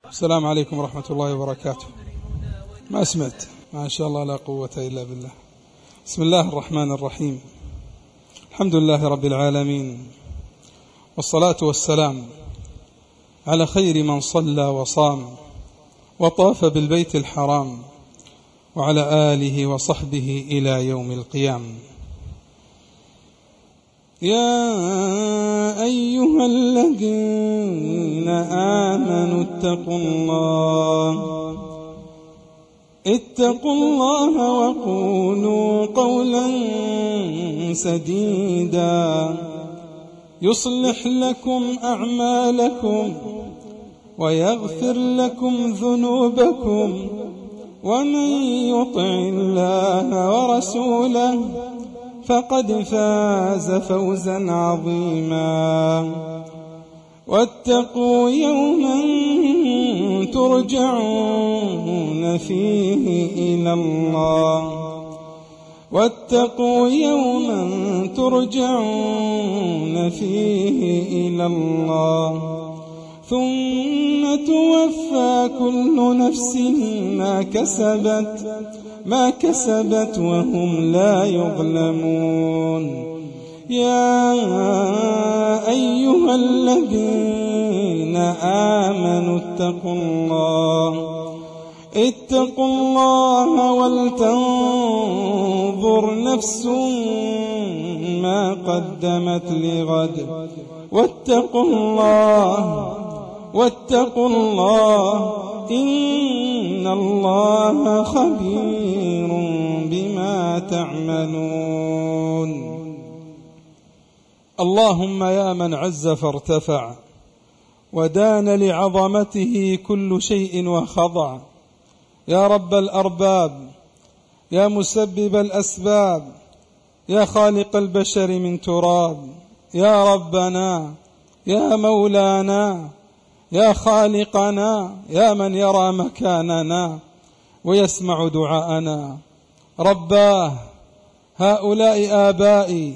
السلام عليكم ورحمة الله وبركاته. ما سمعت، ما شاء الله لا قوة إلا بالله. بسم الله الرحمن الرحيم. الحمد لله رب العالمين، والصلاة والسلام على خير من صلى وصام وطاف بالبيت الحرام، وعلى آله وصحبه إلى يوم القيام. يا أيها الذين آمنوا اتقوا الله وقولوا قولا سديدا يصلح لكم أعمالكم ويغفر لكم ذنوبكم، ومن يطع الله ورسوله فقد فاز فوزا عظيما. واتقوا يوما ترجعون فيه إلى الله ثم توفى كل نفس ما كسبت وهم لا يظلمون. يا أيها الذين آمنوا اتقوا الله ولتنظر نفس ما قدمت لغد، واتقوا الله إن الله خبير بما تعملون. اللهم يا من عز فارتفع ودان لعظمته كل شيء وخضع، يا رب الأرباب، يا مسبب الأسباب، يا خالق البشر من تراب، يا ربنا، يا مولانا، يا خالقنا، يا من يرى مكاننا ويسمع دعاءنا. رباه، هؤلاء آبائي،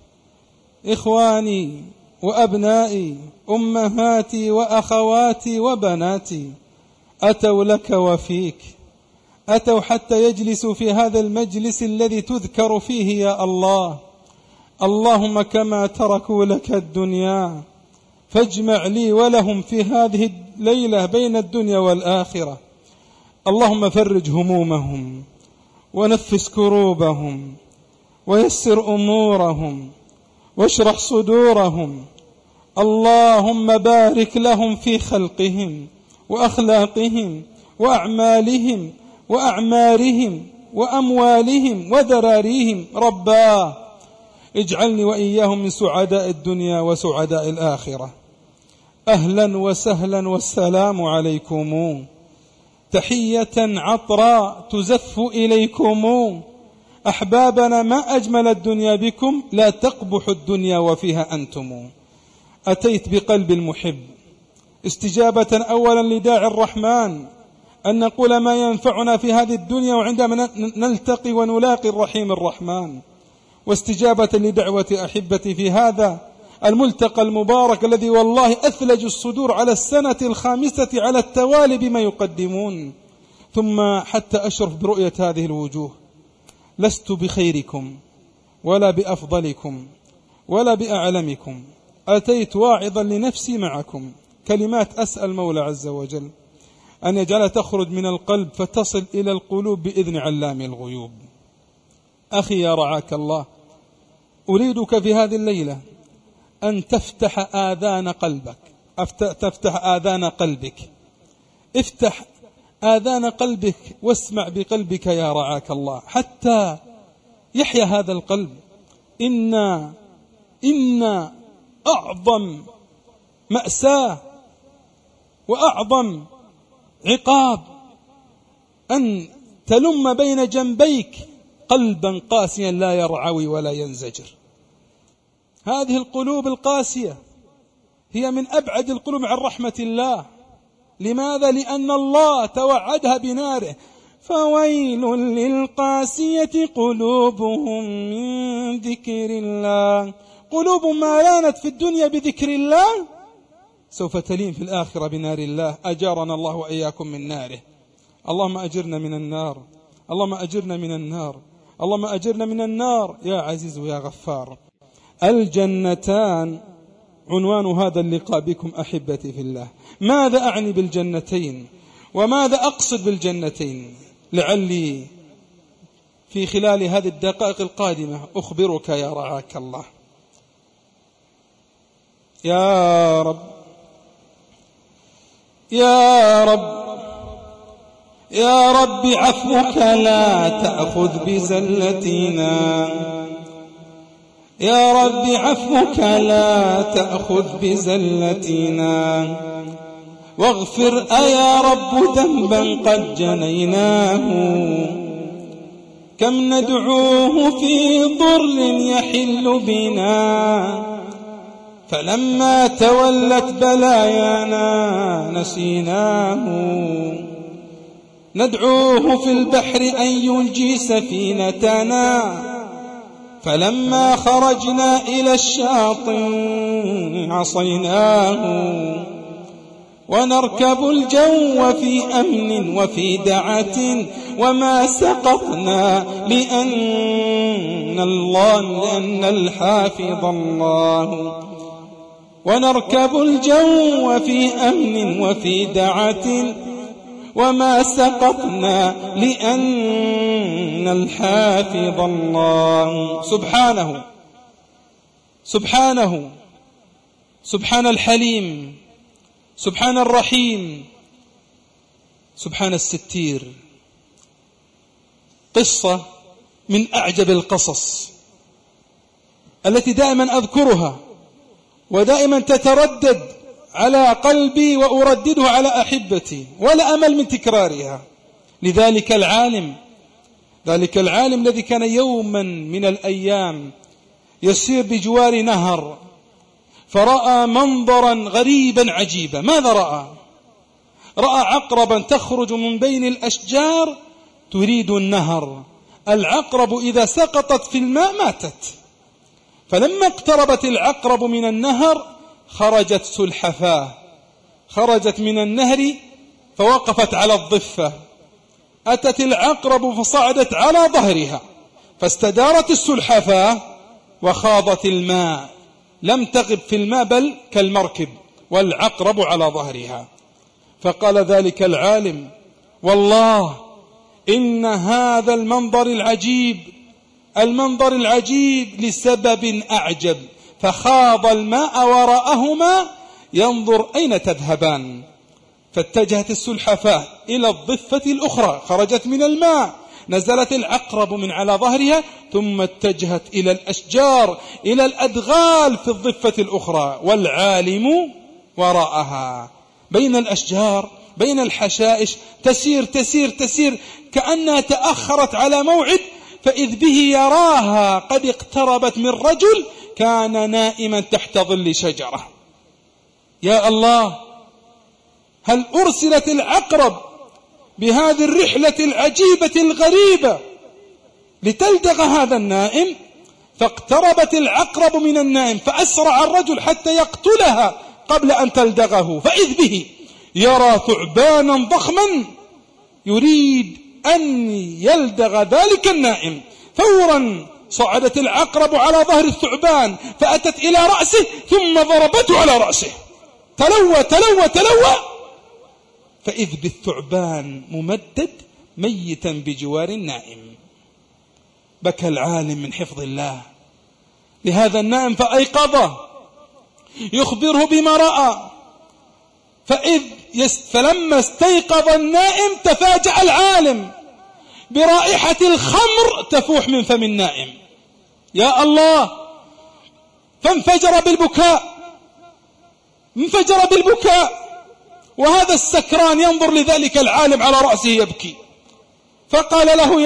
إخواني وأبنائي، أمهاتي وأخواتي وبناتي، أتوا لك وفيك، أتوا حتى يجلسوا في هذا المجلس الذي تذكر فيه يا الله. اللهم كما تركوا لك الدنيا فاجمع لي ولهم في هذه الليلة بين الدنيا والآخرة. اللهم فرج همومهم ونفس كروبهم ويسر أمورهم واشرح صدورهم. اللهم بارك لهم في خلقهم وأخلاقهم وأعمالهم وأعمارهم وأموالهم وذراريهم. رباه، اجعلني وإياهم من سعداء الدنيا وسعداء الآخرة. أهلا وسهلا والسلام عليكم، تحية عطراء تزف إليكم. أحبابنا، ما أجمل الدنيا بكم، لا تقبح الدنيا وفيها أنتم. أتيت بقلب المحب استجابة أولا لداعي الرحمن أن نقول ما ينفعنا في هذه الدنيا وعندما نلتقي ونلاقي الرحيم الرحمن، واستجابة لدعوة أحبتي في هذا الملتقى المبارك الذي والله أثلج الصدور على السنة الخامسة على التوالي بما يقدمون. ثم حتى أشرف برؤية هذه الوجوه، لست بخيركم ولا بأفضلكم ولا بأعلمكم، أتيت واعظا لنفسي معكم. كلمات أسأل مولى عز وجل أن يجعلها تخرج من القلب فتصل إلى القلوب بإذن علام الغيوب. أخي يا رعاك الله، أريدك في هذه الليلة أن تفتح آذان قلبك، تفتح آذان قلبك، افتح آذان قلبك واسمع بقلبك يا رعاك الله حتى يحيا هذا القلب. إن أعظم مأساة وأعظم عقاب أن تلم بين جنبيك قلبا قاسيا لا يرعوي ولا ينزجر. هذه القلوب القاسية هي من أبعد القلوب عن رحمة الله. لماذا؟ لأن الله توعدها بناره. فويل للقاسية قلوبهم من ذكر الله. قلوب ما لانت في الدنيا بذكر الله سوف تلين في الآخرة بنار الله، أجارنا الله وإياكم من ناره. اللهم أجرنا من النار، اللهم أجرنا من النار، اللهم أجرنا من النار يا عزيز يا غفار. الجنتان عنوان هذا اللقاء بكم أحبتي في الله. ماذا أعني بالجنتين وماذا أقصد بالجنتين؟ لعلي في خلال هذه الدقائق القادمة أخبرك يا رعاك الله. يا رب يا رب يا رب عفوك لا تأخذ بزلتنا، يا رب عفوك لا تأخذ بزلتنا، واغفر أيا رب ذنبا قد جنيناه، كم ندعوه في ضر يحل بنا، فلما تولت بلايانا نسيناه، ندعوه في البحر أن ينجي سفينتنا، فلما خرجنا إلى الشاطئ عصيناه، ونركب الجو في أمن وفي دعة وما سقطنا لأن الحافظ الله، ونركب الجو في أمن وفي دعة وما سقطنا لأن الحافظ الله. سبحانه سبحانه سبحان الحليم، سبحان الرحيم، سبحان الستير. قصة من أعجب القصص التي دائما أذكرها ودائما تتردد على قلبي وأرددها على أحبتي ولا أمل من تكرارها. لذلك العالم الذي كان يوما من الأيام يسير بجوار نهر، فرأى منظرا غريبا عجيبا. ماذا رأى؟ رأى عقربا تخرج من بين الأشجار تريد النهر. العقرب إذا سقطت في الماء ماتت، فلما اقتربت العقرب من النهر خرجت سلحفاة، خرجت من النهر فوقفت على الضفة. أتت العقرب فصعدت على ظهرها، فاستدارت السلحفاة وخاضت الماء، لم تغب في الماء بل كالمركب والعقرب على ظهرها. فقال ذلك العالم: والله إن هذا المنظر العجيب لسبب أعجب. فخاض الماء وراءهما ينظر أين تذهبان. فاتجهت السلحفاة إلى الضفة الأخرى، خرجت من الماء، نزلت العقرب من على ظهرها، ثم اتجهت إلى الأشجار، إلى الأدغال في الضفة الأخرى، والعالم وراءها بين الأشجار بين الحشائش، تسير تسير تسير كأنها تأخرت على موعد، فإذ به يراها قد اقتربت من رجل كان نائما تحت ظل شجرة. يا الله، هل أرسلت العقرب بهذه الرحلة العجيبة الغريبة لتلدغ هذا النائم؟ فاقتربت العقرب من النائم، فأسرع الرجل حتى يقتلها قبل أن تلدغه، فإذ به يرى ثعبانا ضخما يريد أن يلدغ ذلك النائم. فورا صعدت العقرب على ظهر الثعبان، فأتت إلى رأسه ثم ضربته على رأسه، تلوى تلوى تلوى، فإذ بالثعبان ممدد ميتا بجوار النائم. بكى العالم من حفظ الله لهذا النائم فأيقظه يخبره بما رأى. فلما استيقظ النائم تفاجأ العالم برائحة الخمر تفوح من فم النائم. يا الله، فانفجر بالبكاء، وهذا السكران ينظر لذلك العالم على رأسه يبكي. فقال له: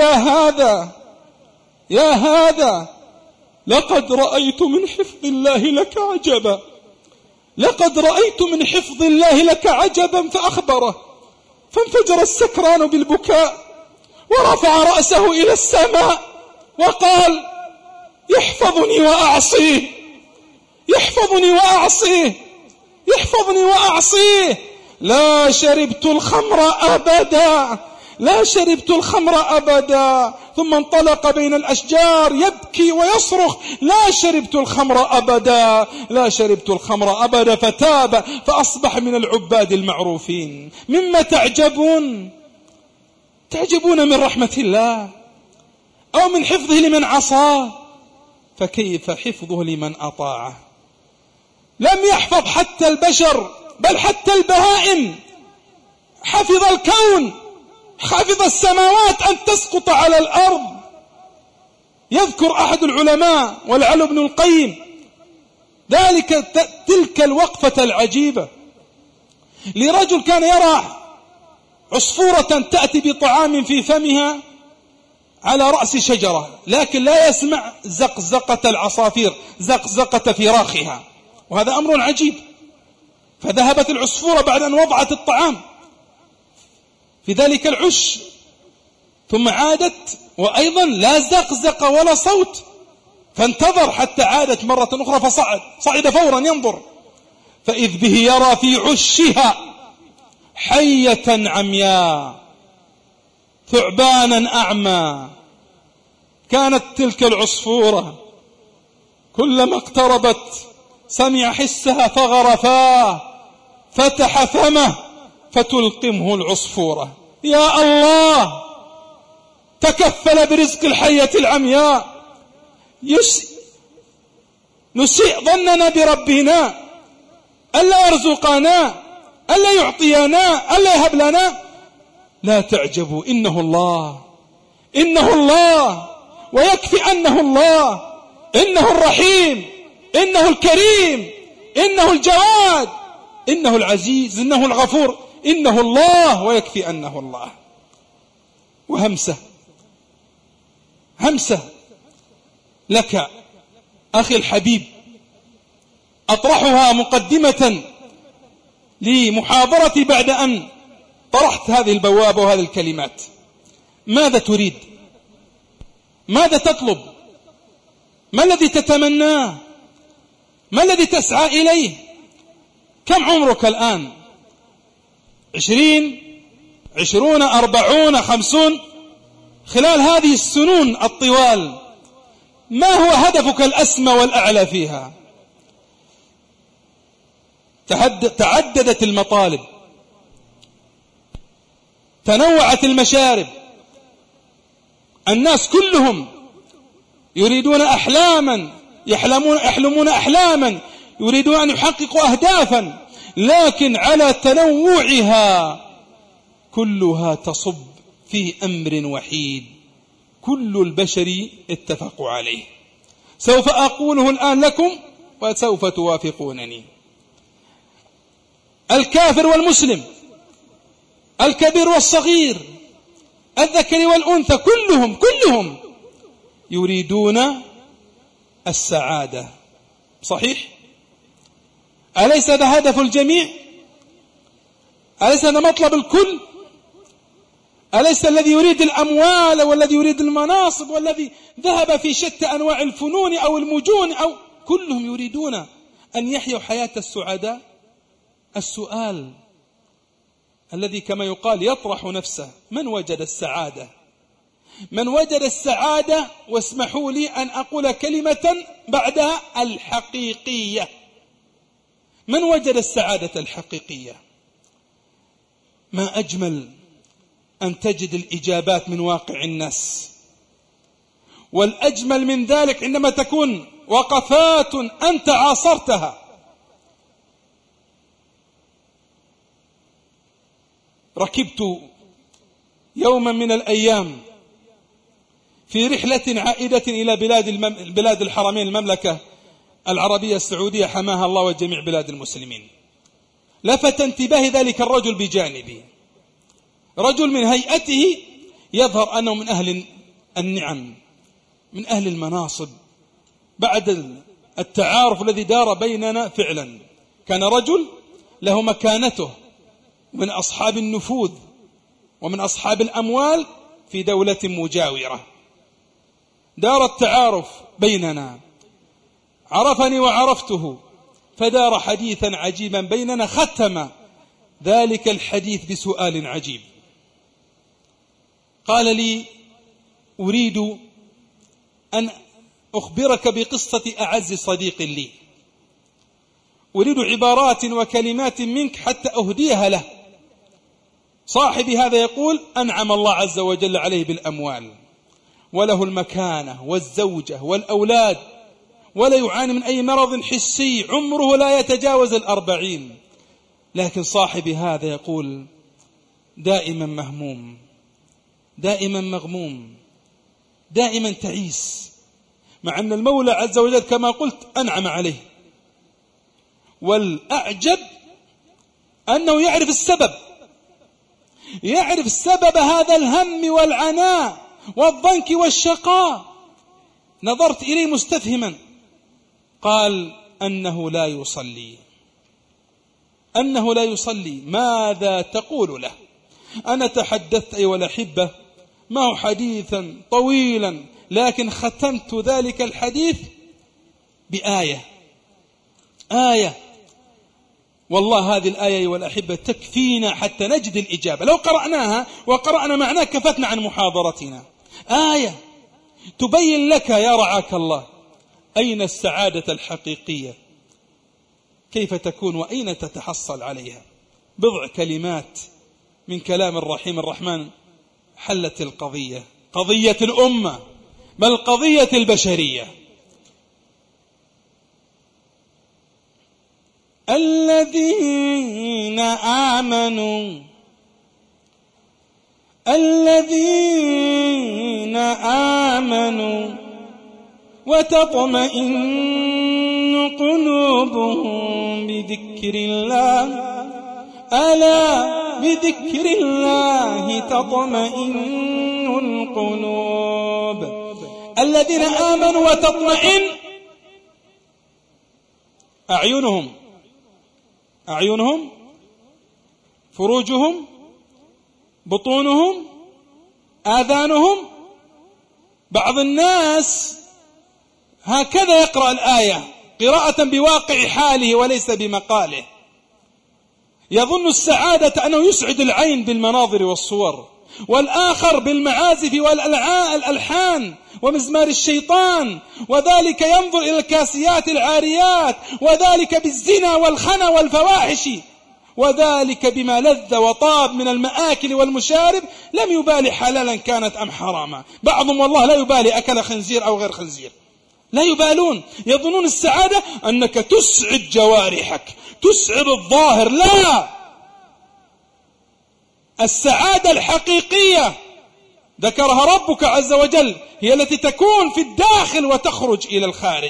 يا هذا لقد رأيت من حفظ الله لك عجبا، لقد رأيت من حفظ الله لك عجبا. فأخبره، فانفجر السكران بالبكاء ورفع رأسه إلى السماء وقال: يحفظني وأعصيه، يحفظني وأعصيه. يحفظني وأعصيه. لا شربت الخمر أبدا، لا شربت الخمر أبدا. ثم انطلق بين الأشجار يبكي ويصرخ: لا شربت الخمر أبدا، لا شربت الخمر أبدا. فتاب فأصبح من العباد المعروفين. مما تعجبون؟ تعجبون من رحمة الله أو من حفظه لمن عصاه؟ فكيف حفظه لمن أطاعه؟ لم يحفظ حتى البشر بل حتى البهائم. حفظ الكون، حفظ السماوات أن تسقط على الأرض. يذكر أحد العلماء ولعل ابن القيم تلك الوقفة العجيبة لرجل كان يرى عصفورة تأتي بطعام في فمها على رأس شجرة، لكن لا يسمع زقزقة العصافير، زقزقة فراخها، وهذا أمر عجيب. فذهبت العصفورة بعد أن وضعت الطعام في ذلك العش، ثم عادت وأيضا لا زقزق ولا صوت، فانتظر حتى عادت مرة أخرى فصعد فورا ينظر، فإذ به يرى في عشها حية عمياء ثعبانا أعمى. كانت تلك العصفورة كلما اقتربت سمع حسها فغرفاه، فتح فمه فتلقمه العصفورة. يا الله، تكفل برزق الحية العمياء. نسيء ظننا بربنا ألا يرزقنا، ألا يعطينا، ألا يهب لنا. لا تعجبوا، إنه الله، إنه الله، ويكفي أنه الله. إنه الرحيم، إنه الكريم، إنه الجواد، إنه العزيز، إنه الغفور، إنه الله، ويكفي أنه الله. وهمسة لك أخي الحبيب أطرحها مقدمة لمحاضرتي بعد أن طرحت هذه البوابة وهذه الكلمات. ماذا تريد؟ ماذا تطلب؟ ما الذي تتمناه؟ ما الذي تسعى إليه؟ كم عمرك الآن؟ 20 40 50؟ خلال هذه السنون الطوال ما هو هدفك الأسمى والأعلى فيها؟ تعددت المطالب، تنوعت المشارب، الناس كلهم يريدون أحلاما، يحلمون أحلاما، يريدون أن يحققوا أهدافا، لكن على تنوعها كلها تصب في أمر وحيد كل البشر اتفقوا عليه. سوف أقوله الآن لكم وسوف توافقونني. الكافر والمسلم، الكبير والصغير، الذكر والأنثى، كلهم يريدون السعادة. صحيح؟ أليس هذا هدف الجميع؟ أليس هذا مطلب الكل؟ أليس الذي يريد الأموال والذي يريد المناصب والذي ذهب في شتى أنواع الفنون أو المجون أو كلهم يريدون أن يحيوا حياة السعداء؟ السؤال الذي كما يقال يطرح نفسه: من وجد السعادة؟ من وجد السعادة؟ واسمحوا لي أن أقول كلمة بعدها: الحقيقية. من وجد السعادة الحقيقية؟ ما أجمل أن تجد الإجابات من واقع الناس، والأجمل من ذلك عندما تكون وقفات أنت عاصرتها. ركبت يوما من الأيام في رحلة عائدة إلى بلاد الحرمين، المملكة العربية السعودية حماها الله وجميع بلاد المسلمين. لفت انتباهي ذلك الرجل بجانبي، رجل من هيئته يظهر أنه من أهل النعم، من أهل المناصب. بعد التعارف الذي دار بيننا فعلا كان رجل له مكانته، من أصحاب النفوذ ومن أصحاب الأموال في دولة مجاورة. دار التعارف بيننا، عرفني وعرفته، فدار حديثا عجيبا بيننا، ختم ذلك الحديث بسؤال عجيب. قال لي: أريد أن أخبرك بقصة أعز صديق لي، أريد عبارات وكلمات منك حتى أهديها له. صاحبي هذا يقول: أنعم الله عز وجل عليه بالأموال، وله المكانة والزوجة والأولاد، ولا يعاني من أي مرض حسي، عمره لا يتجاوز 40. لكن صاحبي هذا يقول: دائما مهموم، دائما مغموم، دائما تعيس، مع أن المولى عز وجل كما قلت أنعم عليه. والأعجب أنه يعرف السبب، يعرف سبب هذا الهم والعناء والضنك والشقاء. نظرت إليه مستفهما. قال: أنه لا يصلي، أنه لا يصلي. ماذا تقول له؟ أنا تحدثت أيها الأحبة معه حديثا طويلا، لكن ختمت ذلك الحديث بآية، آية. والله هذه الآية أيها الأحبة تكفينا حتى نجد الإجابة. لو قرأناها وقرأنا معناها كفتنا عن محاضرتنا. آية تبين لك يا رعاك الله أين السعادة الحقيقية، كيف تكون وأين تتحصل عليها. بضع كلمات من كلام الرحيم الرحمن حلت القضية، قضية الأمة، بل قضية البشرية. الذين آمنوا وتطمئن قلوبهم بذكر الله، ألا بذكر الله تطمئن القلوب. الذين آمنوا وتطمئن أعينهم، فروجهم، بطونهم، آذانهم. بعض الناس هكذا يقرأ الآية قراءة بواقع حاله وليس بمقاله، يظن السعادة أنه يسعد العين بالمناظر والصور، والآخر بالمعازف والألحان ومزمار الشيطان، وذلك ينظر إلى الكاسيات العاريات، وذلك بالزنا والخنا والفواحش، وذلك بما لذ وطاب من المآكل والمشارب، لم يبالي حلالا كانت أم حراما. بعضهم والله لا يبالي أكل خنزير أو غير خنزير، لا يبالون، يظنون السعادة أنك تسعد جوارحك، تسعد الظاهر. لا، السعادة الحقيقية ذكرها ربك عز وجل هي التي تكون في الداخل وتخرج إلى الخارج.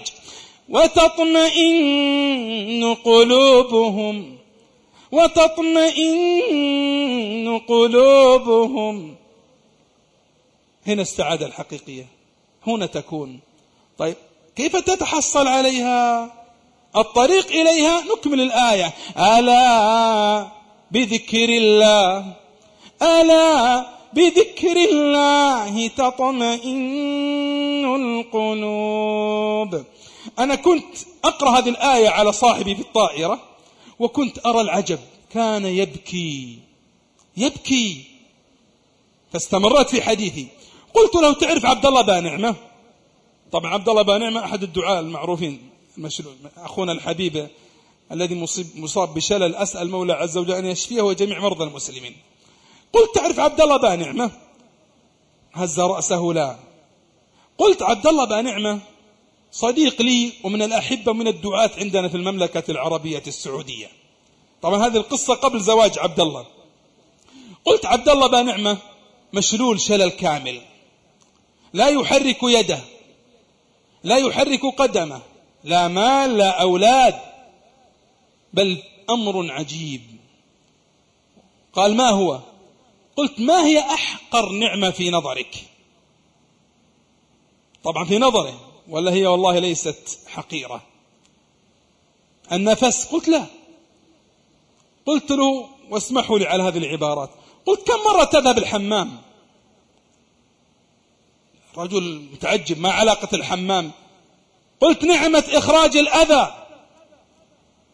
وتطمئن قلوبهم، هنا السعادة الحقيقية، هنا تكون. طيب كيف تتحصل عليها؟ الطريق إليها نكمل الآية: ألا بذكر الله، ألا بذكر الله تطمئن القلوب. أنا كنت أقرأ هذه الآية على صاحبي في الطائرة، وكنت أرى العجب، كان يبكي. فاستمرت في حديثي. قلت له: تعرف عبد الله بانعمة؟ طبعا عبد الله بانعمة أحد الدعاء المعروفين، أخونا الحبيب الذي مصاب بشلل، أسأل المولى عز وجل أن يشفيه وجميع مرضى المسلمين. قلت: تعرف عبد الله بانعمة؟ هز رأسه: لا. قلت: عبد الله بانعمة صديق لي ومن الأحبة من الدعاة عندنا في المملكة العربية السعودية. طبعا هذه القصة قبل زواج عبد الله. قلت: عبد الله بانعمة مشلول شلل كامل، لا يحرك يده، لا يحرك قدمه، لا مال لا أولاد، بل أمر عجيب. قال: ما هو؟ قلت: ما هي أحقر نعمة في نظرك؟ طبعا في نظره، ولا هي والله ليست حقيرة. النفس؟ قلت: لا. قلت له، واسمحوا لي على هذه العبارات، قلت: كم مرة تذهب الحمام؟ رجل متعجب، ما علاقة الحمام؟ قلت: نعمة إخراج الأذى.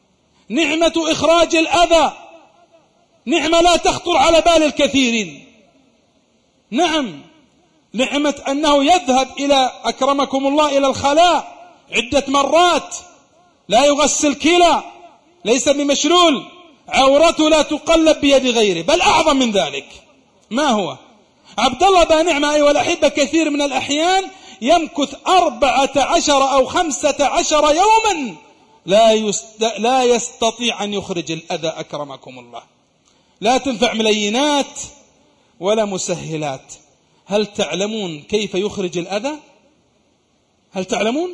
نعمة إخراج الأذى، نعمة لا تخطر على بال الكثيرين. نعم، نعمة أنه يذهب إلى أكرمكم الله إلى الخلاء عدة مرات، لا يغسل كلى، ليس بمشلول، عورته لا تقلب بيد غيره، بل أعظم من ذلك. ما هو؟ عبد الله بن نعمة أيها الأحبة كثير من الأحيان يمكث 14 أو 15 يوما لا يستطيع أن يخرج الأذى أكرمكم الله، لا تنفع ملينات ولا مسهلات. هل تعلمون كيف يخرج الأذى؟ هل تعلمون؟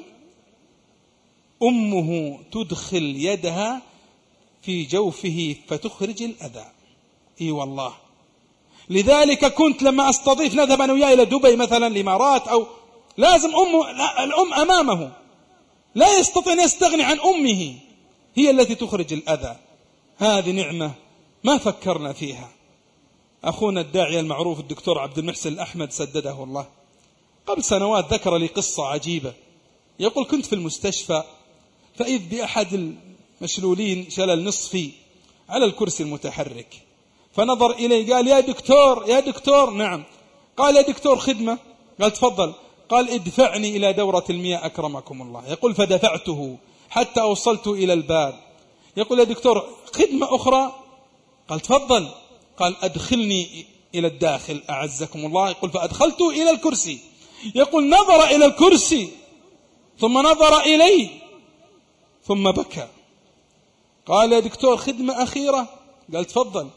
أمه تدخل يدها في جوفه فتخرج الأذى. إي والله. لذلك كنت لما أستضيف نذهب أنا وياه إلى دبي مثلا الإمارات، أو لازم الأم أمامه، لا يستطيع أن يستغني عن أمه، هي التي تخرج الأذى. هذه نعمة ما فكرنا فيها. أخونا الداعية المعروف الدكتور عبد المحسن الأحمد سدده الله قبل سنوات ذكر لي قصة عجيبة. يقول كنت في المستشفى فإذ بأحد المشلولين شلل نصفي على الكرسي المتحرك، فنظر إلي قال يا دكتور يا دكتور. نعم. قال يا دكتور خدمة. قال تفضل. قال ادفعني إلى دورة المياه أكرمكم الله. يقول فدفعته حتى أوصلت إلى الباب. يقول يا دكتور خدمة أخرى. قال تفضل. قال أدخلني إلى الداخل أعزكم الله. يقول فأدخلته إلى الكرسي. يقول نظر إلى الكرسي ثم نظر إلي ثم بكى. قال يا دكتور خدمة أخيرة. قال تفضل.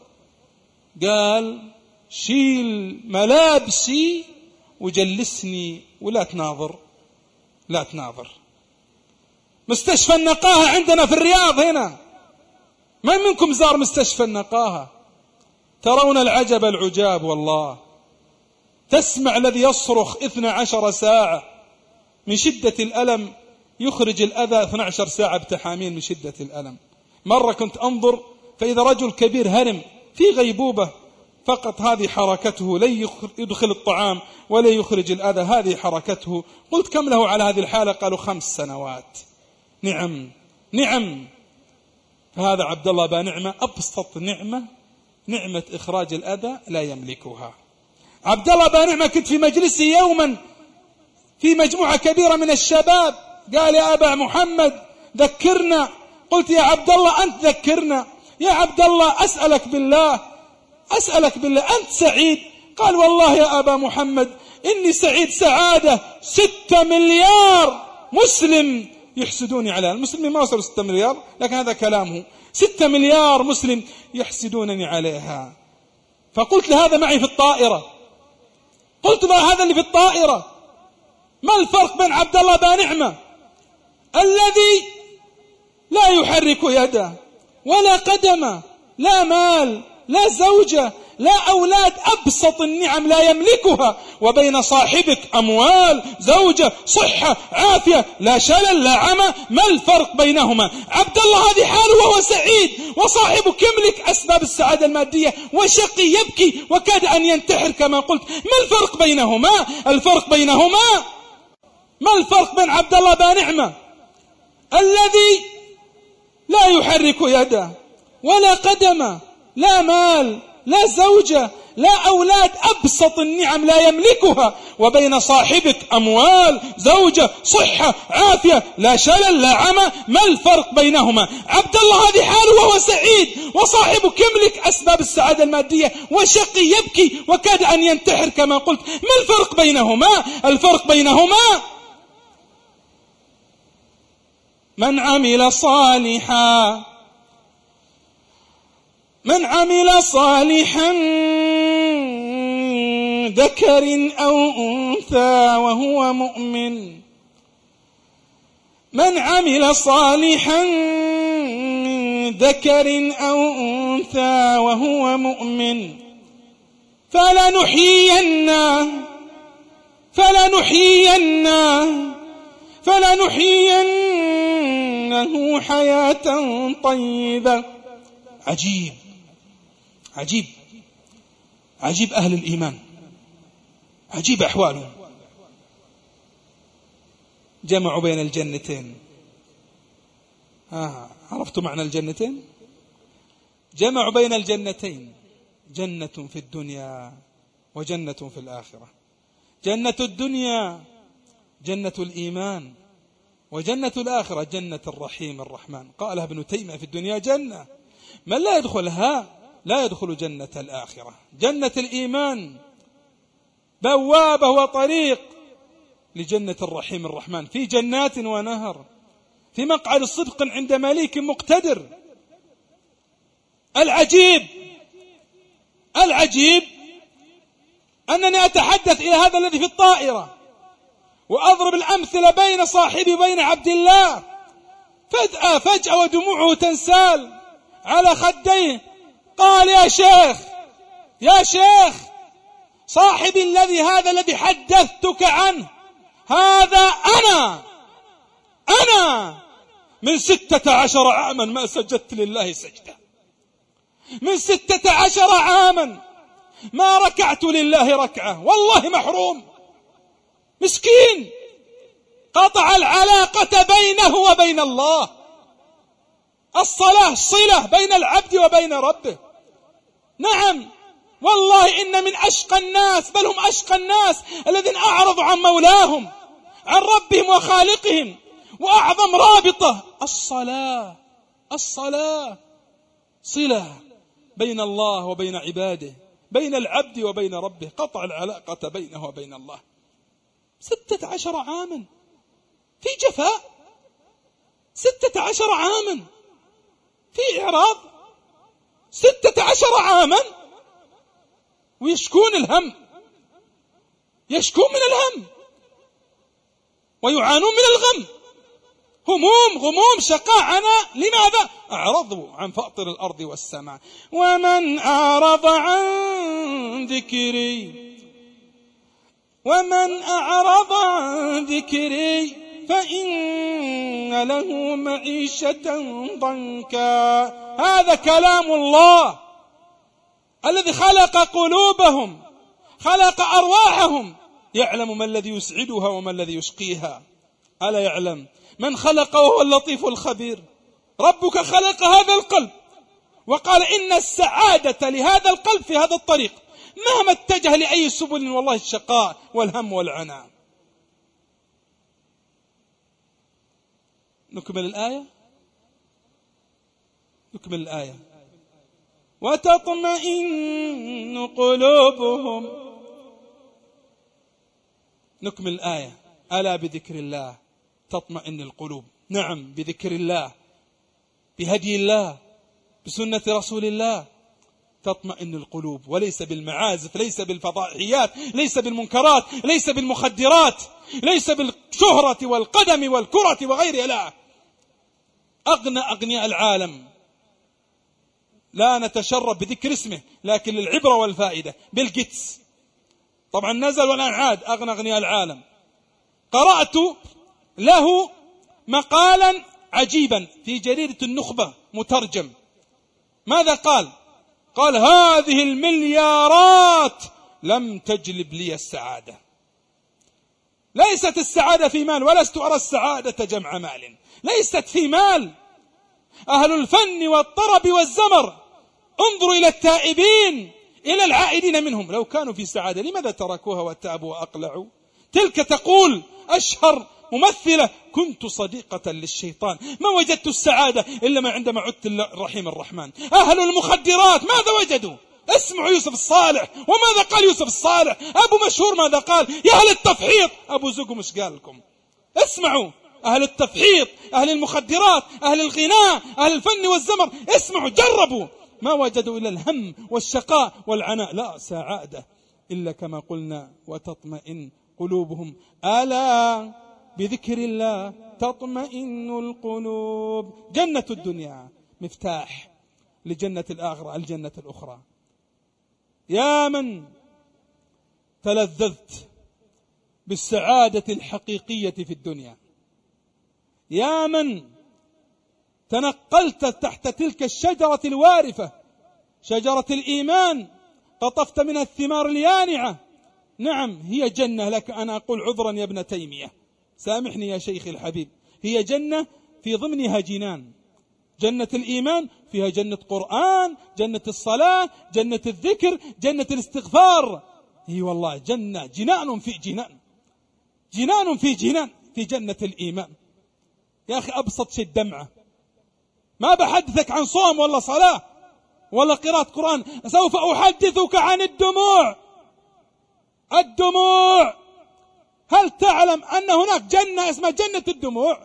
قال شيل ملابسي وجلسني ولا تناظر، لا تناظر. مستشفى النقاهة عندنا في الرياض هنا، من منكم زار مستشفى النقاهة؟ ترون العجب العجاب والله. تسمع الذي يصرخ 12 ساعة من شدة الألم، يخرج الأذى 12 ساعة بتحاميل من شدة الألم. مرة كنت أنظر فإذا رجل كبير هرم في غيبوبة، فقط هذه حركته، لا يدخل الطعام ولا يخرج الأذى، هذه حركته. قلت كم له على هذه الحالة؟ قالوا 5 سنوات. نعم نعم. فهذا عبد الله بن نعمة أبسط نعمة، نعمة إخراج الأذى لا يملكها. عبد الله بن نعمة كنت في مجلسي يوما في مجموعة كبيرة من الشباب، قال يا أبا محمد ذكرنا. قلت يا عبد الله أنت ذكرنا. يا عبد الله أسألك بالله أسألك بالله أنت سعيد؟ قال والله يا أبا محمد إني سعيد سعادة 6 مليار مسلم يحسدوني عليها. المسلمين ما وصلوا 6 مليار، لكن هذا كلامه. 6 مليار مسلم يحسدونني عليها. فقلت لهذا معي في الطائرة، قلت له هذا اللي في الطائرة، ما الفرق بين عبد الله بن نعمة الذي لا يحرك يده ولا قدمه، لا مال لا زوجة لا أولاد، أبسط النعم لا يملكها، وبين صاحبك أموال زوجة صحة عافية لا شلل لا عمى، ما الفرق بينهما؟ عبد الله هذه حاله وهو سعيد، وصاحبك يملك أسباب السعادة المادية وشقي يبكي وكاد أن ينتحر كما قلت. ما الفرق بينهما؟ الفرق بينهما، ما الفرق بين عبد الله بن نعمة الذي لا يحرك يده ولا قدمه لا مال لا زوجة لا أولاد، أبسط النعم لا يملكها، وبين صاحبك أموال زوجة صحة عافية لا شلل لا عمى، ما الفرق بينهما؟ عبد الله هذه حاله وهو سعيد، وصاحبك يملك أسباب السعادة المادية وشقي يبكي وكاد أن ينتحر كما قلت. ما الفرق بينهما؟ الفرق بينهما من عمل صالحا ذكر أو أنثى وهو مؤمن، من عمل صالحا ذكر أو أنثى وهو مؤمن فلنحيينه حياة طيبة. عجيب عجيب عجيب أهل الإيمان، عجيب أحوالهم. جمعوا بين الجنتين. عرفتم معنى الجنتين؟ جمعوا بين الجنتين، جنة في الدنيا وجنة في الآخرة. جنة الدنيا جنة الإيمان، وجنة الآخرة جنة الرحيم الرحمن. قالها ابن تيمية: في الدنيا جنة من لا يدخلها لا يدخل جنة الآخرة. جنة الإيمان بوابة وطريق لجنة الرحيم الرحمن، في جنات ونهر، في مقعد صدق عند مليك مقتدر. العجيب أنني أتحدث إلى هذا الذي في الطائرة وأضرب الأمثلة بين صاحبي وبين عبد الله، فجأة ودموعه تنسال على خديه، قال: يا شيخ صاحبي هذا الذي حدثتك عنه، هذا أنا من 16 عاما ما سجدت لله سجدة، من 16 عاما ما ركعت لله ركعة، والله محروم مسكين، قطع العلاقة بينه وبين الله. الصلاة صلة بين العبد وبين ربه. نعم والله إن من أشقى الناس، بل هم أشقى الناس الذين أعرضوا عن مولاهم، عن ربهم وخالقهم. وأعظم رابطة الصلاة صلة بين الله وبين عباده، بين العبد وبين ربه، قطع العلاقة بينه وبين الله. 16 عاما في جفاء، 16 عاما في إعراض، 16 عاما ويشكون الهم، يشكون من الهم ويعانون من الغم، غموم شقاء. لماذا؟ أعرضوا عن فاطر الأرض والسماء. ومن أعرض عن ذكري فإن له معيشة ضنكا. هذا كلام الله الذي خلق قلوبهم، خلق أرواحهم، يعلم ما الذي يسعدها وما الذي يشقيها. ألا يعلم من خلق وهو اللطيف الخبير؟ ربك خلق هذا القلب وقال: إن السعادة لهذا القلب في هذا الطريق، مهما اتجه لأي سبل والله الشقاء والهم والعناء. نكمل الآية. وتطمئن قلوبهم. نكمل الآية: ألا بذكر الله تطمئن القلوب. نعم، بذكر الله، بهدي الله، بسنة رسول الله تطمئن القلوب، وليس بالمعازف، ليس بالفضائحيات، ليس بالمنكرات، ليس بالمخدرات، ليس بالشهرة والقدم والكرة وغيرها. لا، أغنياء العالم لا نتشرب بذكر اسمه، لكن للعبرة والفائدة. بالجيتس طبعا نزل والآن عاد، أغنياء العالم. قرأت له مقالا عجيبا في جريدة النخبة مترجم. ماذا قال؟ قال: هذه المليارات لم تجلب لي السعادة. ليست السعادة في مال، ولست أرى السعادة جمع مال، ليست في مال. أهل الفن والطرب والزمر، انظروا إلى التائبين، إلى العائدين منهم، لو كانوا في سعادة لماذا تركوها وتابوا وأقلعوا؟ تلك تقول أشهر ممثلة: كنت صديقة للشيطان، ما وجدت السعادة إلا ما عندما عدت الرحيم الرحمن. أهل المخدرات ماذا وجدوا؟ اسمعوا يوسف الصالح، وماذا قال يوسف الصالح؟ أبو مشهور ماذا قال؟ يا أهل التفحيط. أبو زقو مش قال لكم؟ اسمعوا، أهل التفحيط، أهل المخدرات، أهل الغناء، أهل الفن والزمر، اسمعوا، جربوا، ما وجدوا إلا الهم والشقاء والعناء، لا سعادة إلا كما قلنا وتطمئن قلوبهم. ألا بذكر الله تطمئن القلوب. جنة الدنيا مفتاح لجنة الآخرة، الجنة الأخرى. يا من تلذذت بالسعادة الحقيقية في الدنيا، يا من تنقلت تحت تلك الشجرة الوارفة، شجرة الإيمان، قطفت منها الثمار اليانعة. نعم، هي جنة لك. أنا أقول عذرا يا ابن تيمية، سامحني يا شيخي الحبيب، هي جنة في ضمنها جنان، جنة الإيمان فيها جنة قرآن، جنة الصلاة، جنة الذكر، جنة الاستغفار. اي والله جنة، جنان في جنان، جنان في جنان في جنة الإيمان. يا أخي أبسط شيء الدمعة. ما بحدثك عن صوم ولا صلاة ولا قراءة قرآن، سوف أحدثك عن الدموع. الدموع، هل تعلم أن هناك جنة اسمها جنة الدموع؟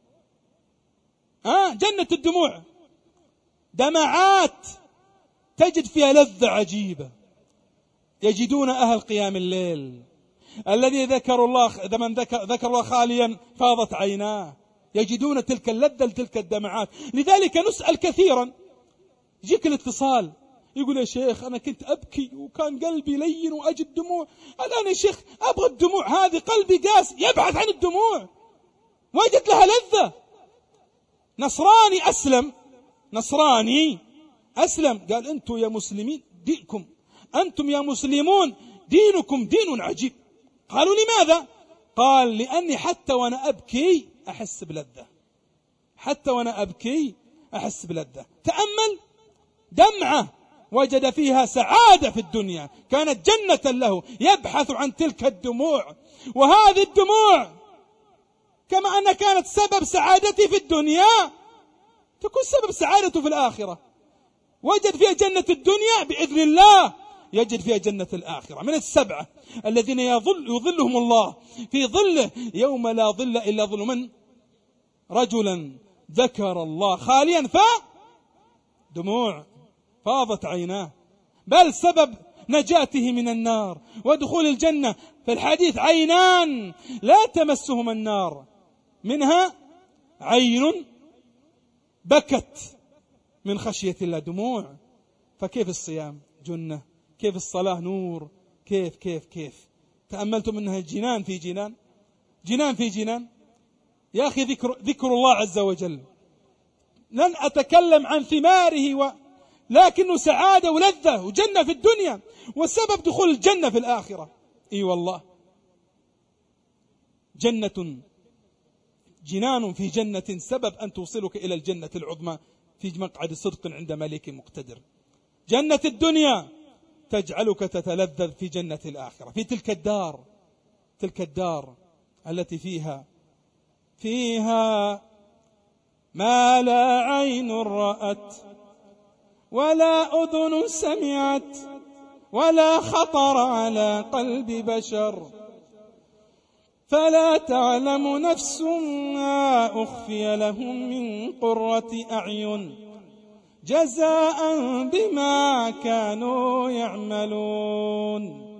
جنة الدموع دمعات تجد فيها لذة عجيبة. يجدون أهل قيام الليل الذي ذكر الله، من ذكر الله خاليا فاضت عيناه، يجدون تلك اللذة تلك الدمعات. لذلك نسأل كثيرا، يجيك الاتصال يقول يا شيخ أنا كنت أبكي وكان قلبي لين وأجد دموع، الآن يا شيخ أبغى الدموع هذه، قلبي قاس، يبحث عن الدموع، وجد لها لذة. نصراني أسلم، نصراني أسلم قال أنتم يا مسلمين دينكم، أنتم يا مسلمون دينكم دين عجيب. قالوا لماذا؟ قال لأني حتى وأنا أبكي أحس بلذة، حتى وأنا أبكي أحس بلذة. تأمل، دمعة وجد فيها سعادة في الدنيا، كانت جنة له، يبحث عن تلك الدموع. وهذه الدموع كما أن كانت سبب سعادتي في الدنيا تكون سبب سعادته في الآخرة. وجد فيها جنة الدنيا بإذن الله، يجد فيها جنة الآخرة. من السبعة الذين يظلهم الله في ظله يوم لا ظل إلا ظل من؟ رجلا ذكر الله خاليا فدموع فاضت عيناه. بل سبب نجاته من النار ودخول الجنة في الحديث عينان لا تمسهما النار، منها عين بكت من خشية الله، دموع. فكيف الصيام جنة، كيف الصلاة نور، كيف كيف كيف تأملتم أنها جنان في جنان، جنان في جنان. يا أخي ذكر الله عز وجل، لن أتكلم عن ثماره لكنه سعادة ولذة وجنة في الدنيا، وسبب دخول الجنة في الآخرة. إي والله جنة، جنان في جنة، سبب أن توصلك إلى الجنة العظمى في مقعد صدق عند ملك مقتدر. جنة الدنيا تجعلك تتلذذ في جنة الآخرة، في تلك الدار، تلك الدار التي فيها ما لا عين رأت ولا أذن سمعت ولا خطر على قلب بشر، فلا تعلم نفس ما أخفي لهم من قرة أعين جزاء بما كانوا يعملون.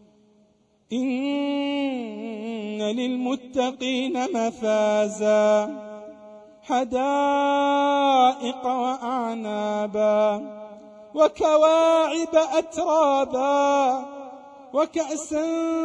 إن للمتقين مفازا حدائق وأعنابا وكواعب أترابا وكأسا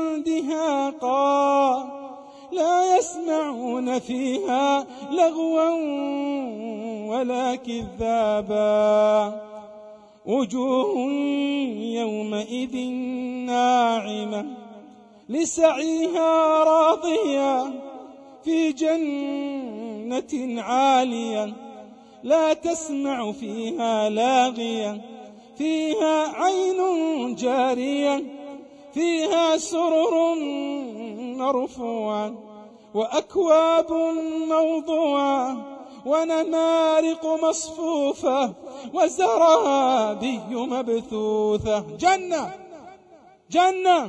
دهاقا لا يسمعون فيها لغوا ولا كذابا وجوه يومئذ ناعمة لسعيها راضية في جنة عالية لا تسمع فيها لاغية فيها عين جارية فيها سرر مرفوعة وأكواب موضوعة ونمارق مصفوفة وزرابي مبثوثة. جنة جنة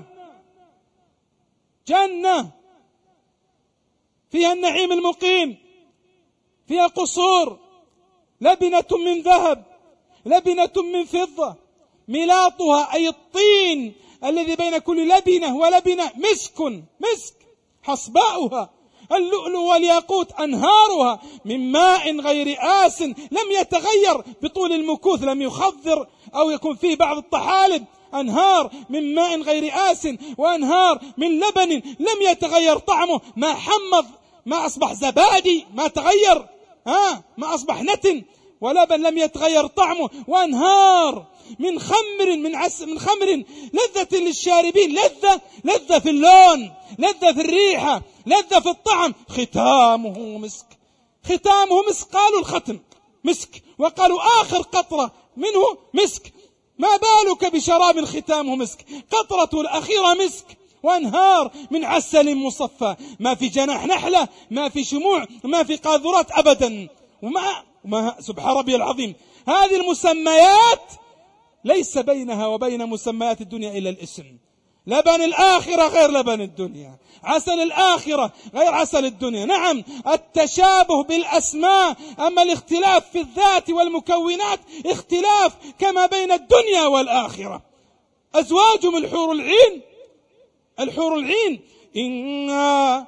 جنة فيها النعيم المقيم، فيها قصور لبنة من ذهب لبنة من فضة، ملاطها أي الطين الذي بين كل لبنة ولبنة مسك حصباؤها اللؤلؤ والياقوت، أنهارها من ماء غير آس لم يتغير بطول المكوث، لم يخضر أو يكون فيه بعض الطحالب. أنهار من ماء غير آس وأنهار من لبن لم يتغير طعمه، ما حمض، ما أصبح زبادي، ما تغير، ما أصبح نتن، ولبن لم يتغير طعمه. وأنهار من خمر من خمر لذة للشاربين، لذة في اللون، لذة في الريحة، لذة في الطعم، ختامه مسك. ختامه مسك، قالوا الختم مسك، وقالوا آخر قطرة منه مسك، ما بالك بشراب ختامه مسك؟ قطرة الأخيرة مسك، وأنهار من عسل مصفى، ما في جناح نحلة، ما في شموع، ما في قاذورات أبدا. وما سبحان ربي العظيم، هذه المسميات ليس بينها وبين مسميات الدنيا إلا الاسم. لبن الآخرة غير لبن الدنيا، عسل الآخرة غير عسل الدنيا. نعم التشابه بالأسماء، أما الاختلاف في الذات والمكونات اختلاف كما بين الدنيا والآخرة. أزواجهم الحور العين إنا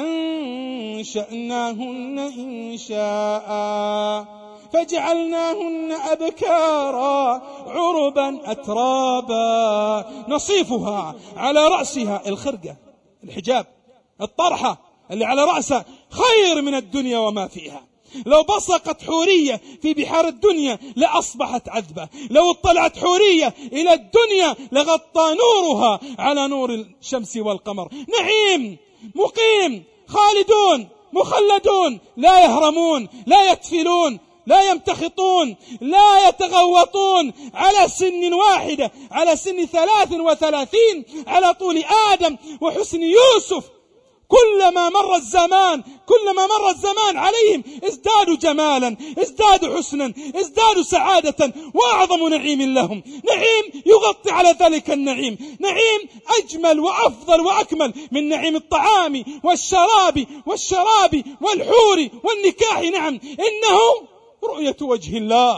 أنشأناهن إنشاء فجعلناهن أبكارا عربا أترابا، نصيفها على رأسها الخرقة، الحجاب، الطرحة اللي على رأسها خير من الدنيا وما فيها. لو بصقت حورية في بحار الدنيا لأصبحت عذبة، لو اطلعت حورية إلى الدنيا لغطى نورها على نور الشمس والقمر. نعيم مقيم، خالدون مخلدون، لا يهرمون، لا يتفلون، لا يمتخطون، لا يتغوطون، على سن واحدة، على سن 33، على طول آدم وحسن يوسف. كلما مر الزمان عليهم ازدادوا جمالا، ازدادوا حسنا، ازدادوا سعادة، وأعظم نعيم لهم نعيم يغطي على ذلك النعيم، نعيم أجمل وأفضل وأكمل من نعيم الطعام والشراب والحور والنكاح. نعم إنه رؤية وجه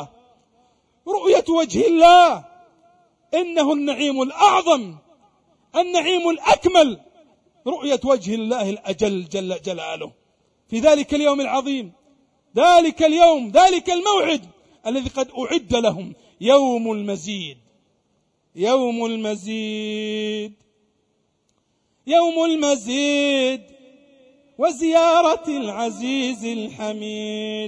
الله، إنه النعيم الأعظم، النعيم الأكمل، رؤية وجه الله الأجل جل جلاله في ذلك اليوم العظيم، ذلك اليوم، ذلك الموعد الذي قد أعد لهم، يوم المزيد، يوم المزيد، يوم المزيد وزيارة العزيز الحميد.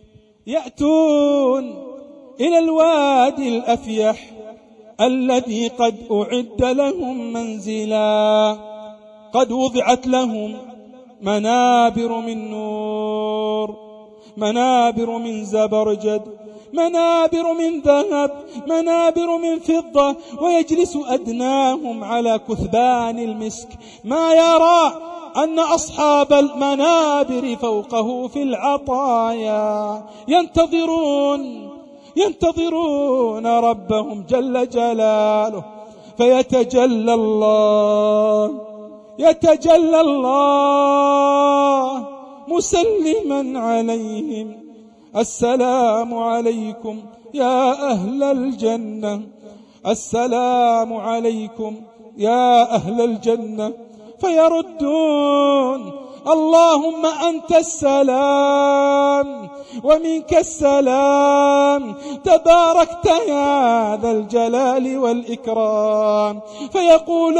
يأتون إلى الوادي الأفيح الذي قد أعد لهم منزلا، قد وضعت لهم منابر من نور، منابر من زبرجد، منابر من ذهب، منابر من فضة، ويجلس أدناهم على كثبان المسك، ما يرى أن أصحاب المنابر فوقه في العطايا ينتظرون ربهم جل جلاله، فيتجلى الله مسلما عليهم: السلام عليكم يا أهل الجنة، السلام عليكم يا أهل الجنة. فيردون: اللهم أنت السلام ومنك السلام، تباركت يا ذا الجلال والإكرام. فيقول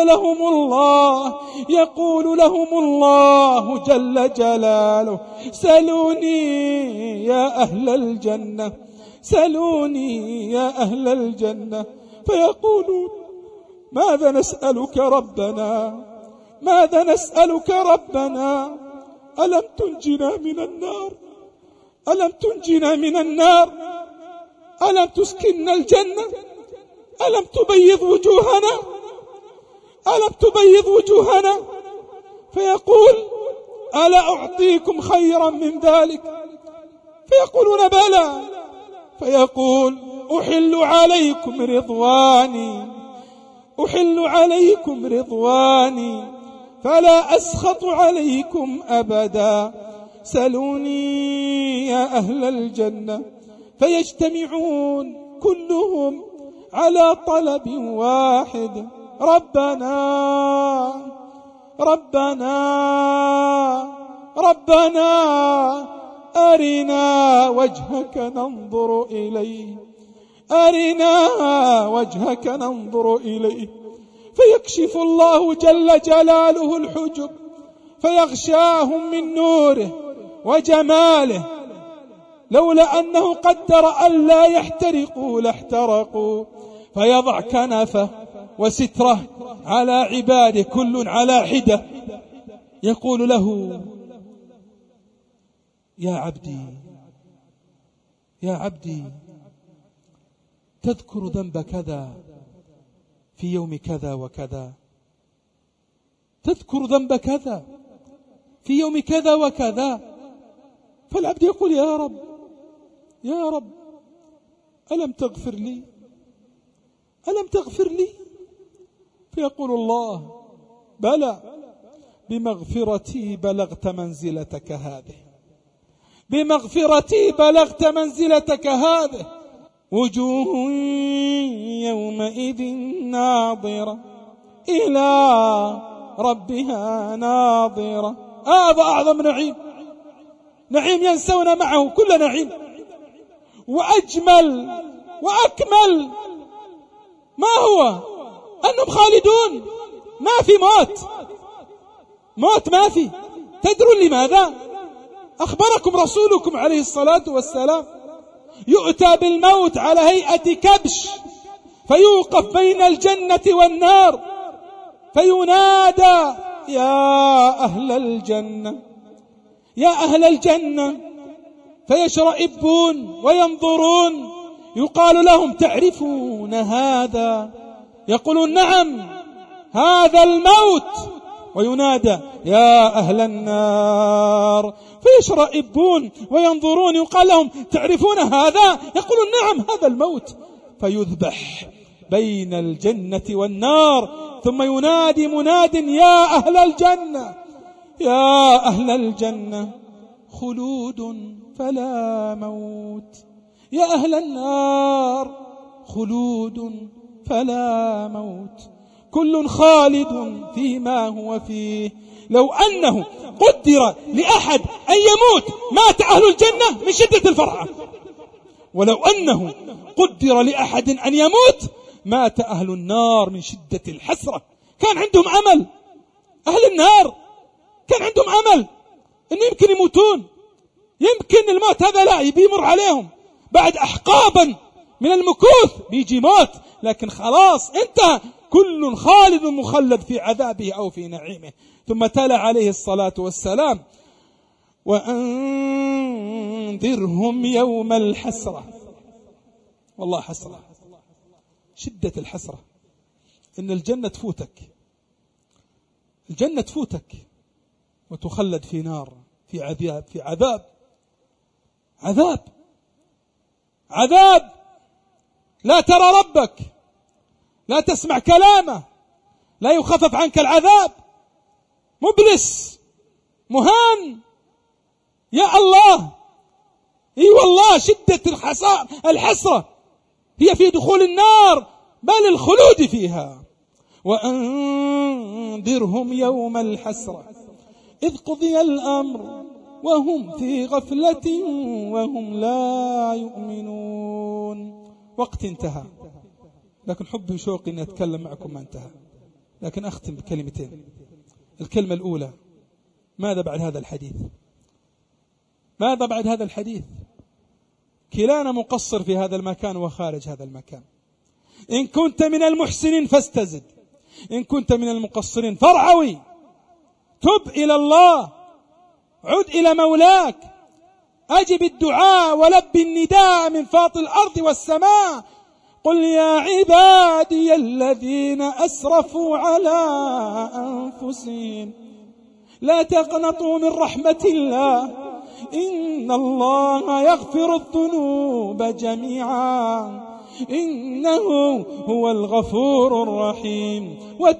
لهم الله جل جلاله: سلوني يا أهل الجنة، سلوني يا أهل الجنة. فيقولون: ماذا نسألك ربنا، ماذا نسألك ربنا؟ ألم تنجنا من النار، ألم تنجنا من النار، ألم تسكننا الجنة، ألم تبيض وجوهنا، ألم تبيض وجوهنا؟ فيقول: ألا أعطيكم خيرا من ذلك؟ فيقولون: بلى. فيقول: أحل عليكم رضواني، أحل عليكم رضواني فلا أسخط عليكم أبدا، سلوني يا أهل الجنة. فيجتمعون كلهم على طلب واحد: ربنا ربنا ربنا أرنا وجهك ننظر إليه، أرنا وجهك ننظر إليه. فيكشف الله جل جلاله الحجب، فيغشاهم من نوره وجماله. لولا أنه قدر ألا يحترقوا لاحترقوا. فيضع كنفه وستره على عباده كل على حدة، يقول له: يا عبدي يا عبدي تذكر ذنب كذا في يوم كذا وكذا، تذكر ذنب كذا في يوم كذا وكذا، فالعبد يقول يا رب يا رب ألم تغفر لي، ألم تغفر لي؟ فيقول الله بلى، بمغفرتي بلغت منزلتك هذه، بمغفرتي بلغت منزلتك هذه. وجوه يومئذ ناظرة إلى ربها ناظرة. هذا أعظم نعيم، نعيم ينسون معه كل نعيم، وأجمل وأكمل ما هو أنهم خالدون، ما في موت ما في. تدرون لماذا؟ أخبركم رسولكم عليه الصلاة والسلام يؤتى بالموت على هيئة كبش، فيوقف بين الجنة والنار، فينادى يا أهل الجنة يا أهل الجنة، فيشرئبون وينظرون، يقال لهم تعرفون هذا؟ يقولون نعم هذا الموت. وينادى يا أهل النار، فيشرئبون وينظرون، يقال لهم تعرفون هذا؟ يقولون نعم هذا الموت. فيذبح بين الجنة والنار، ثم ينادي مناد يا أهل الجنة يا أهل الجنة خلود فلا موت، يا أهل النار خلود فلا موت، كل خالد فيما هو فيه. لو أنه قدر لأحد أن يموت مات أهل الجنة من شدة الفرحة، ولو أنه قدر لأحد أن يموت مات أهل النار من شدة الحسرة. كان عندهم أمل، أهل النار كان عندهم أمل أنه يمكن يموتون، يمكن الموت هذا لا بيمر عليهم بعد أحقابا من المكوث بيجي موت، لكن خلاص انتهى، كل خالد مخلد في عذابه أو في نعيمه. ثم تلا عليه الصلاة والسلام وأنذرهم يوم الحسرة. والله حسرة، شدة الحسرة إن الجنة تفوتك، الجنة تفوتك وتخلد في نار، في عذاب، في عذاب، عذاب عذاب، لا ترى ربك، لا تسمع كلامه، لا يخفف عنك العذاب، مبلس مهان. يا الله، اي والله شدة الحسرة هي في دخول النار بل الخلود فيها. وأنذرهم يوم الحسرة إذ قضي الأمر وهم في غفلة وهم لا يؤمنون. وقت انتهى، لكن حبي وشوقي أن أتكلم معكم ما انتهى، لكن أختم بكلمتين. الكلمة الأولى، ماذا بعد هذا الحديث؟ ماذا بعد هذا الحديث؟ كلانا مقصر في هذا المكان وخارج هذا المكان. إن كنت من المحسنين فاستزد، إن كنت من المقصرين فارعوي، تب إلى الله، عد إلى مولاك، أجب الدعاء ولب النداء من فاطر الأرض والسماء. قل يا عبادي الذين أسرفوا على أنفسهم لا تقنطوا من رحمة الله، إن الله يغفر الذنوب جميعا إنه هو الغفور الرحيم.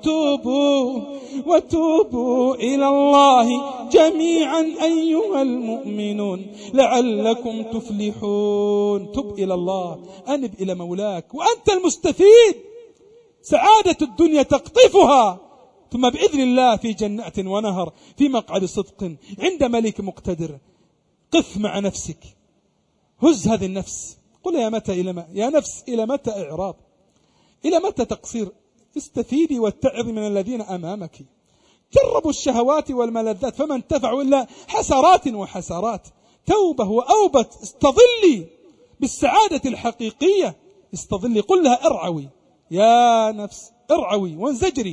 وتوبوا إلى الله جميعا أيها المؤمنون لعلكم تفلحون. تب إلى الله، أنب إلى مولاك وأنت المستفيد، سعادة الدنيا تقطفها، ثم بإذن الله في جنات ونهر في مقعد صدق عند ملك مقتدر. قف مع نفسك، هز هذه النفس، قل يا نفس إلى متى إعراض، إلى متى تقصير؟ استفيدي واتعظي من الذين أمامك. جربوا الشهوات والملذات فما انتفعوا إلا حسرات وحسرات. توبة وأوبت، استظلي بالسعادة الحقيقية، استظلي. قل لها ارعوي يا نفس، ارعوي وانزجري.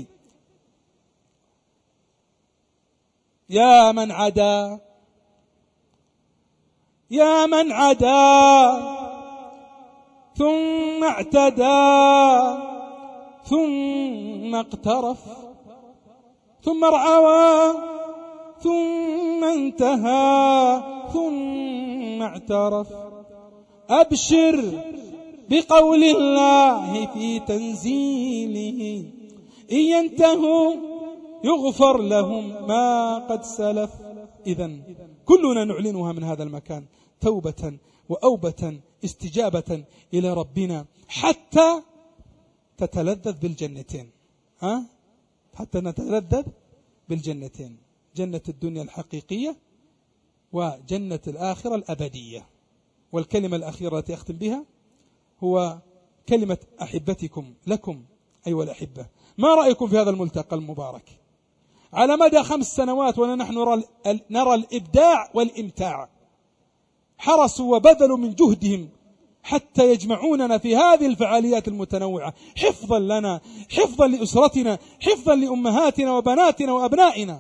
يا من عدا يا من عدا ثم اعتدى ثم اقترف ثم ارعوى ثم انتهى ثم اعترف. أبشر بقول الله في تنزيله إن ينتهوا يغفر لهم ما قد سلف. إذن كلنا نعلنها من هذا المكان توبة وأوبة استجابة إلى ربنا حتى تتلذذ بالجنتين. حتى نتلذذ بالجنتين، جنة الدنيا الحقيقية وجنة الآخرة الأبدية. والكلمة الأخيرة التي أختم بها هو كلمة أحبتكم لكم أيها الأحبة. ما رأيكم في هذا الملتقى المبارك؟ على مدى 5 سنوات ونحن نرى الإبداع والإمتاع، حرصوا وبذلوا من جهدهم حتى يجمعوننا في هذه الفعاليات المتنوعة حفظا لنا، حفظا لأسرتنا، حفظا لأمهاتنا وبناتنا وأبنائنا.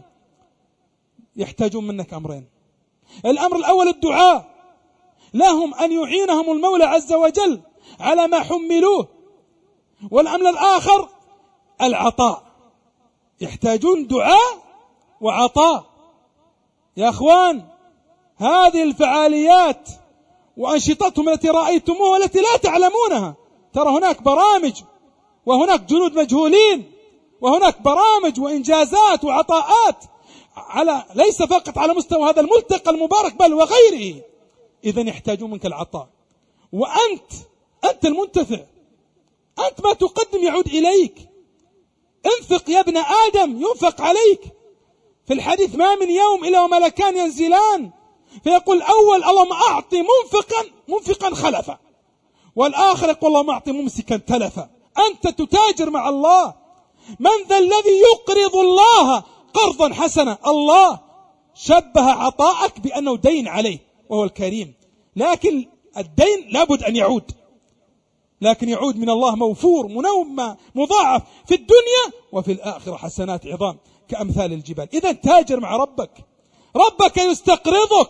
يحتاجون منك أمرين: الأمر الأول الدعاء لهم أن يعينهم المولى عز وجل على ما حملوه، والأمر الآخر العطاء. يحتاجون دعاء وعطاء. يا أخوان، هذه الفعاليات وأنشطتهم التي رأيتموها والتي لا تعلمونها، ترى هناك برامج وهناك جنود مجهولين وهناك برامج وإنجازات وعطاءات ليس فقط على مستوى هذا الملتقى المبارك بل وغيره. إذن يحتاجون منك العطاء، وأنت المنتفع، أنت ما تقدم يعود إليك. انفق يا ابن آدم ينفق عليك. في الحديث: ما من يوم إلا وملكان ينزلان فيقول الأول: اللهم أعطي منفقا خلفا، والآخر يقول: اللهم أعطي ممسكا تلفا. أنت تتاجر مع الله. من ذا الذي يقرض الله قرضا حسنا؟ الله شبه عطاءك بأنه دين عليه وهو الكريم، لكن الدين لابد أن يعود، لكن يعود من الله موفور مضاعف في الدنيا وفي الآخرة حسنات عظام كأمثال الجبال. إذن تاجر مع ربك. ربك يستقرضك،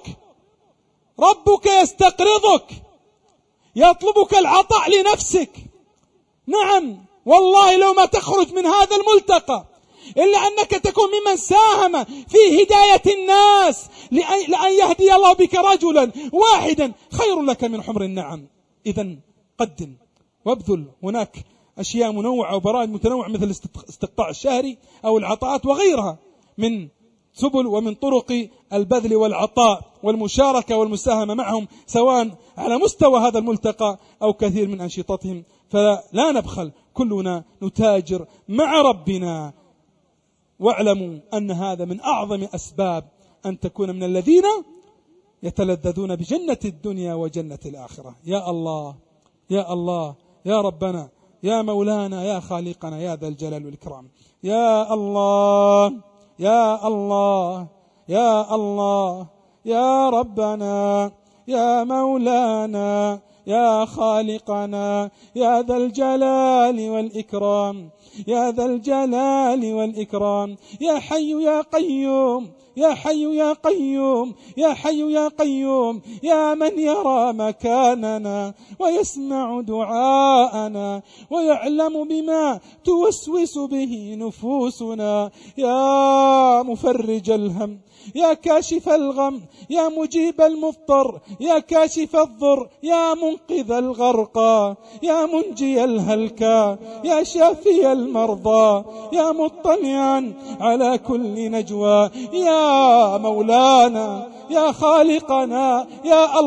ربك يستقرضك، يطلبك العطاء لنفسك. نعم والله لو ما تخرج من هذا الملتقى إلا أنك تكون ممن ساهم في هداية الناس لأن يهدي الله بك رجلا واحدا خير لك من حمر النعم. إذن قدم وابذل. هناك أشياء منوعة وبرامج متنوعة مثل الاستقطاع الشهري أو العطاءات وغيرها من سبل ومن طرق البذل والعطاء والمشاركة والمساهمة معهم، سواء على مستوى هذا الملتقى أو كثير من أنشطتهم. فلا نبخل، كلنا نتاجر مع ربنا. واعلموا أن هذا من أعظم أسباب أن تكون من الذين يتلذذون بجنة الدنيا وجنة الآخرة. يا الله يا الله يا ربنا يا مولانا يا خالقنا يا ذا الجلال والإكرام. يا الله يا الله يا الله يا ربنا يا مولانا يا خالقنا يا ذا الجلال والإكرام، يا ذا الجلال والإكرام. يا حي يا قيوم يا حي يا قيوم يا حي يا قيوم، يا من يرى مكاننا ويسمع دعاءنا ويعلم بما توسوس به نفوسنا. يا مفرج الهم يا كاشف الغم يا مجيب المضطر يا كاشف الضر يا منقذ الغرقى يا منجي الهلكى يا شافي المرضى يا مطلعا على كل نجوى. يا مولانا يا خالقنا يا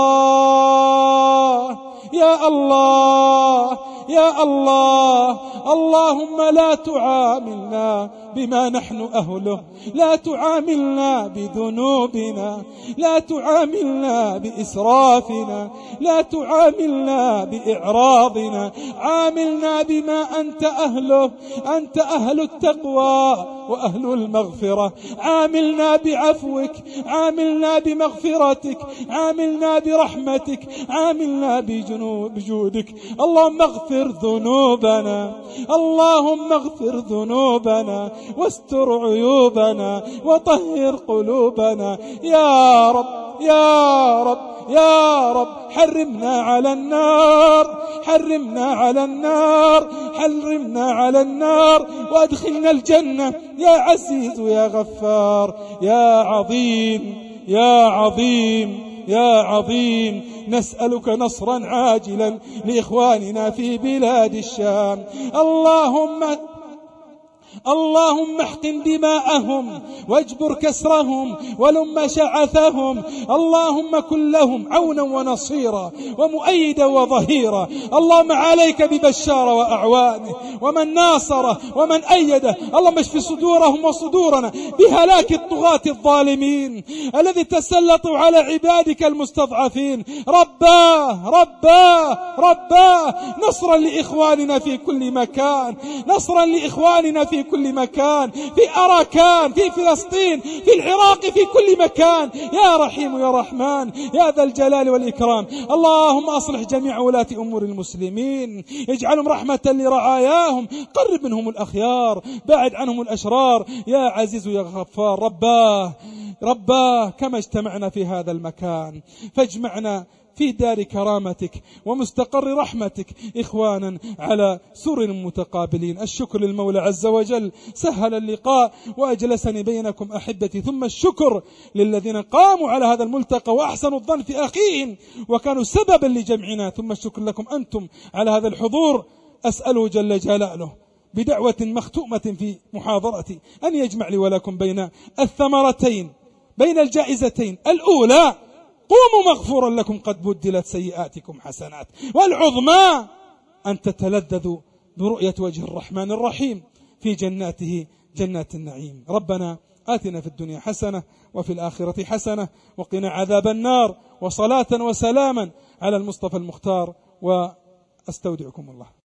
الله يا الله يا الله. اللهم لا تعاملنا بما نحن أهله، لا تعاملنا بذنوبنا، لا تعاملنا بإسرافنا، لا تعاملنا بإعراضنا، عاملنا بما أنت أهله. أنت أهل التقوى وأهل المغفرة. عاملنا بعفوك، عاملنا بمغفرتك، عاملنا برحمتك، عاملنا بجودك. اللهم اغفر اغفر ذنوبنا، اللهم اغفر ذنوبنا واستر عيوبنا وطهر قلوبنا يا رب يا رب يا رب. حرمنا على النار، حرمنا على النار، حرمنا على النار وادخلنا الجنة يا عزيز يا غفار يا عظيم يا عظيم يا عظيم. نسألك نصرا عاجلا لإخواننا في بلاد الشام. اللهم احقن دماءهم واجبر كسرهم ولم شعثهم. اللهم كن لهم عونا ونصيرا ومؤيدا وظهيرا. اللهم عليك ببشار وأعوانه ومن ناصره ومن أيده. اللهم اشف صدورهم وصدورنا بهلاك الطغاة الظالمين الذي تسلطوا على عبادك المستضعفين. رباه رباه رباه. نصرا لإخواننا في كل مكان، نصرا لإخواننا في كل مكان، في أراكان، في فلسطين، في العراق، في كل مكان يا رحيم يا رحمن يا ذا الجلال والإكرام. اللهم أصلح جميع ولاة أمور المسلمين، اجعلهم رحمة لرعاياهم، قرب منهم الأخيار، بعد عنهم الأشرار يا عزيز يا غفار. رباه كما اجتمعنا في هذا المكان فاجمعنا في دار كرامتك ومستقر رحمتك إخوانا على سرر متقابلين. الشكر للمولى عز وجل سهل اللقاء وأجلسني بينكم أحبتي، ثم الشكر للذين قاموا على هذا الملتقى وأحسنوا الظن في أخيهم وكانوا سببا لجمعنا، ثم الشكر لكم أنتم على هذا الحضور. أسأله جل جلاله بدعوة مختومة في محاضرتي أن يجمع لي ولكم بين الثمرتين، بين الجائزتين. الأولى قوموا مغفورا لكم قد بدلت سيئاتكم حسنات، والعظمى أن تتلذذوا برؤية وجه الرحمن الرحيم في جناته جنات النعيم. ربنا آتنا في الدنيا حسنة وفي الآخرة حسنة وقنا عذاب النار. وصلاة وسلاما على المصطفى المختار، وأستودعكم الله.